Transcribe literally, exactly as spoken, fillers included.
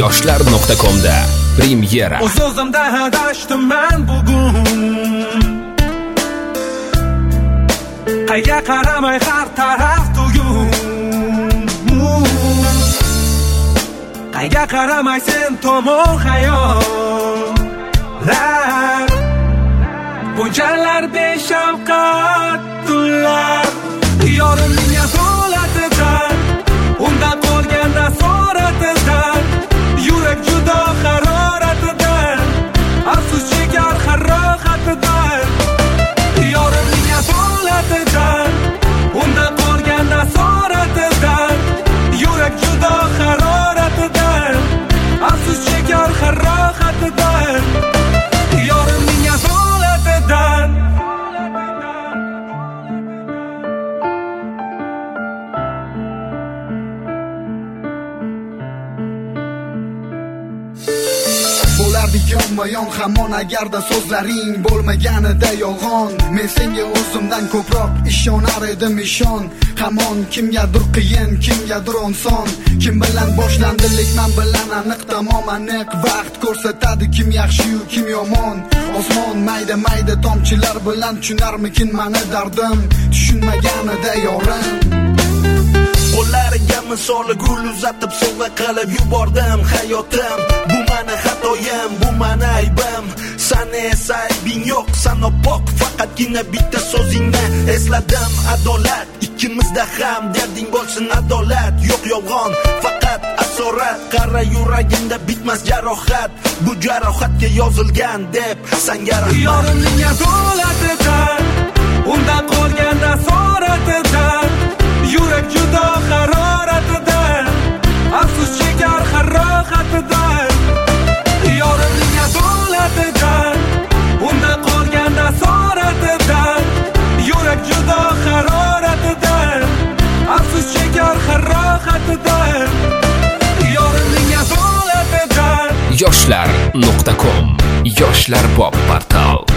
yoshlar nuqta com da premyera. O'z-o'zimda adashdim men bugun, qayga qaramay har taraf tugun, qayga qaramay sen tomon xayollar, bunchalar beshafqat tunlar, yorimning asolatidan, undan qolgan asoratidan, yurak judo haroratidan, afsus chekar har rohatidan, yorimning asolatidan, undan qolgan asoratidan, yurak judo haroratidan, afsus chekar har rohatidan, yorimning asolatidan. Bo'lardik yonma-yon hamon agarda so'zlaring bo'lmaganida yolg'on. Men senga o'zimdan ko'proq ishonar edim, ishon. Hamon kimgadir qiyin, kimgadir oson. Kim bilan boshlandilik, men bilan aniq, tamom aniq. Vaqt ko'rsatadi kim yaxshi-yu kim yomon. Osmon mayda-mayda tomchilar bilan tushunarmikin meni dardim, tushunmaganida yorim. Qo'llariga misoli gul uzatib sovg'a qilib yubordim hayotim. Bu meni xatoyim, bu meni aybim. Sani esa aybing yo'q, sana pok, faqatgina bitta so'zingni esladim. Adolat ikkimizda ham, derding bo'lsin adolat. Yo'q yolg'on, faqat asorat. Qara yuragimda bitmas jarohat, bu jarohatga yozilgan deb senga rahmat. Yorimning adolatidan, undan qolgan asoratidan, yurak judo haroratidan, afsus chekar har rohatidan, yorimning adolatidan, undan qolgan asoratidan, yurak judo haroratidan, afsus chekar har rohatidan, yorimning adolatidan. yoshlar nuqta com yoshlar pop portal.